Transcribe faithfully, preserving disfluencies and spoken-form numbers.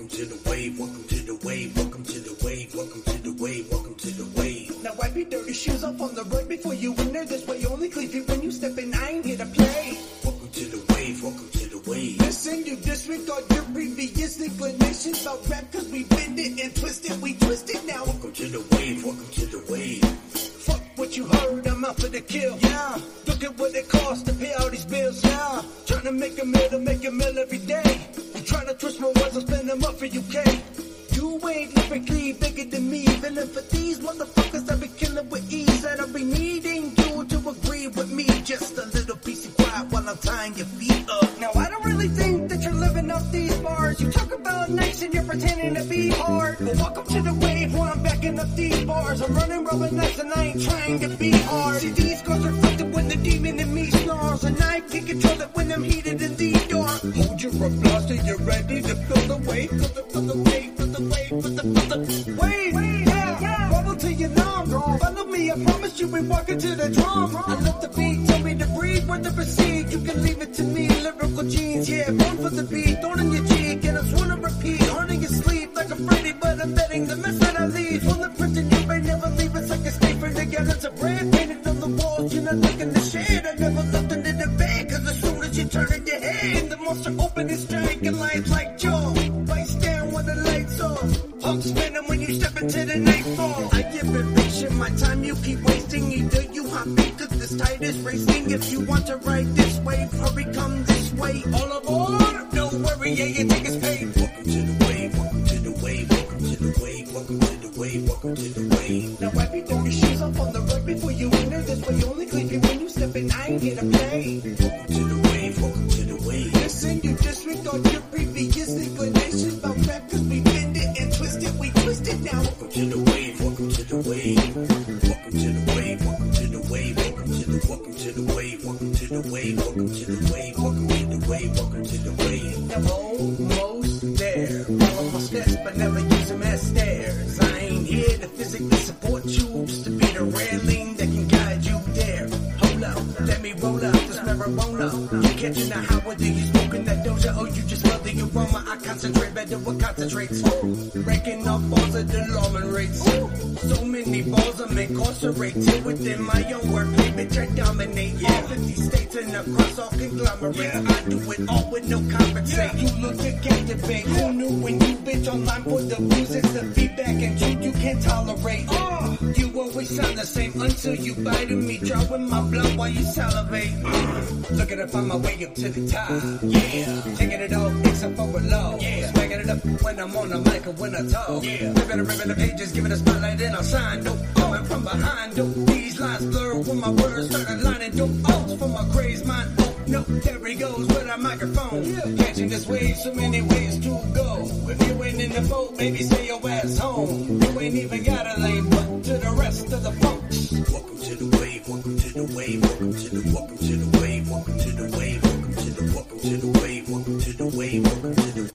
to the wave, welcome to the wave, welcome to the wave, welcome to the wave, welcome to the wave. Now wipe your dirty shoes off on the rug before you enter. This way only clean feet when you step in. I ain't here to play. Welcome to the wave, welcome to the wave. Listen, you disregard your previous inclinations about rap, cause we bend it and twist it, we twist it now. Welcome to the wave, welcome to the wave. Fuck what you heard, I'm out for the kill. Yeah, look at what it costs to pay all these bills. Yeah, trying to make a meal to make a meal every day. You trying to twist my words, I'll spend them up for U K. You ain't lyrically bigger than me. Feeling for these motherfuckers I be killing with ease. And I'll be needing you to agree with me. Just a little piece of quiet while I'm tying your feet up. Now I don't really think that you're living off these bars. You talk about nice and you're pretending to be hard. But welcome to the wave where I'm backing up these bars. I'm running rubber nights and I ain't trying to be hard. See, these scars reflected when the demon in me snarls. And I can't control it when I'm heated in the dark. Hold your applause till you're ready to feel the wave. Feel the, feel the wave, feel the wave, feel the, feel the wave. Yeah, yeah. Bubble till you're numb. Follow me, I promise you ain't walking to the drum. I love the beat, tell me to breathe, where to proceed. You can leave it to me, lyrical genes. Yeah, born for the beat, thorn in your cheek. And I just wanna repeat, hard in your sleep like a Freddy. But I'm betting the mess that I leave. From the prison, you may never leave. It's like a state from the gallons of bread painted on the walls. You're not looking the shade. I never looked into the bag. Cause as soon as you turn in your head, the monster open its striking lights like Jaw. Lights down when the lights off. Pump spinning when you step into the nightfall. I give it patient, my time you keep wasting. Either you hop in cause this tide is racing. If you want to ride this wave, hurry come this way. All aboard, don't worry, yeah, your ticket's paid. Welcome to the wave, welcome to the wave, welcome to the wave, welcome to the wave, welcome to the wave. Now wipe your dirty shoes off on the rug before you enter. This way only clean feet when you step in. I ain't here to play. Welcome to the wave, welcome to the wave. Listen, you disregard your previous inclinations about rap, cause we bend it and twist it, we twist it now. Welcome to the wave, welcome to the wave. Welcome to the wave, welcome to the wave, welcome to the welcome to the wave, welcome to the wave, welcome to the wave, welcome to the wave, welcome to the wave. Now almost there, follow my steps but never use them as stairs. I ain't here to physically support you, just to be the railing that can guide you there. Hold up, let me roll up this marijuana. You catching the high, whether you smoking that doja or you just love the aroma. I concentrate better with concentrates. Breaking off balls at alarming rates. So many balls I'm incarcerated within my own workplace, bitch I dominate. Yeah, fifty states and across all conglomerates. I do it all with no compensate. You look to captivate. Who knew when you bitch online for the views? It's the feedback and truth you can't tolerate. Uh, you always sound the same until you bite me. Drawing my blood while you salivate. Uh, looking to find my way up to the top. Yeah, taking it all except for a low. Yeah, swinging it up when I'm on the mic or when I talk. Yeah, ripping and ripping the pages, giving a spotlight and I'll shine. Dope, going from behind. Dope, these lines blur when my words start aligning. Dope, O's from my crazed mind. Oh no, there he goes with a microphone. Yeah. Catching this wave, so many ways to go. If you ain't in the boat, baby, stay your ass home. You ain't even got a lane, but to the rest of the folks. Welcome to the wave, welcome to the wave, welcome to the welcome to the wave, welcome to the wave, welcome to the welcome to the wave, welcome to the wave, welcome to the